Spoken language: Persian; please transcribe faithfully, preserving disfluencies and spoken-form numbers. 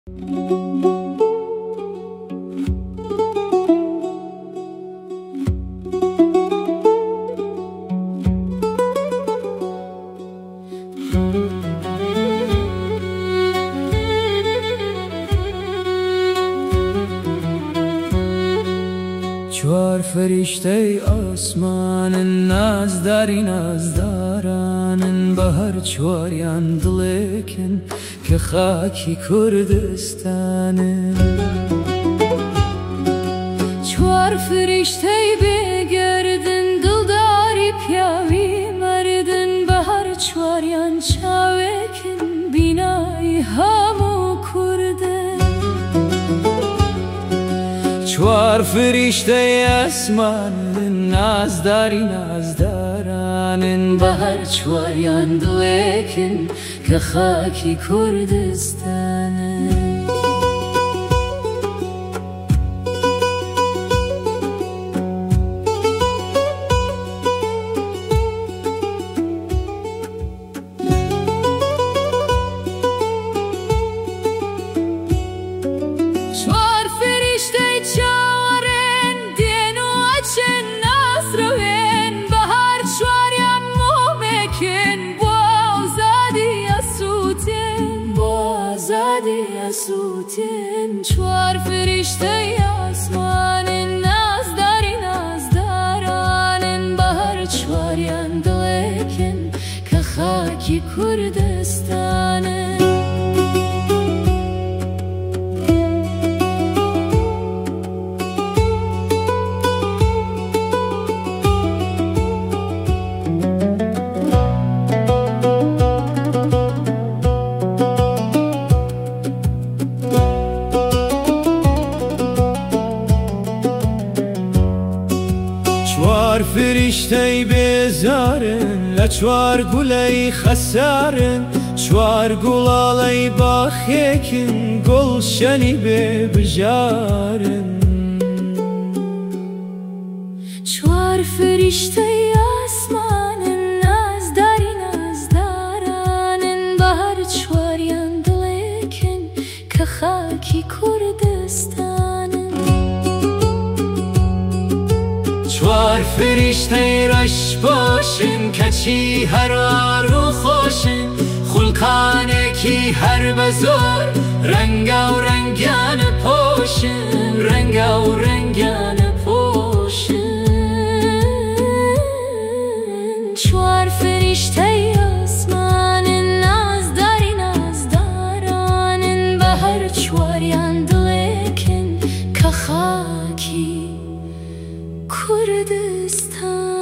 چوار فرشته آسمان ناز داری ناز دارن به هر چواریان دلکن که خاکی کردستانه. چوار فرشته بگردن دلداری پیاوی مردن به هر چواریان چاوکن بینای همو کردن. چوار فرشته آسمان ناز داری ناز دارن به هر چواریان دلکن که خاکی کردستانه. چوار فرشته آسمان ناز داری ناز دارن به هر چواریان دلکن که خاکی کردستانه. چوار فرشته بیزارن لچوار گلی خسارن چوار گلالی باخیکن گلشنی ببجارن. چوار فرشته آسمان ناز داری ناز دارن به هر چواریان دلکن که خاکی کردستانه. چوار فرشته رش باشن کچی هر آرو خوشن خلقانه کی هر بزار رنگ و رنگان پوشن رنگ و رنگان پوشن. چوار فرشته آسمان ناز داری ناز دارن به هر چواریان دلکن که خاکی کردستان.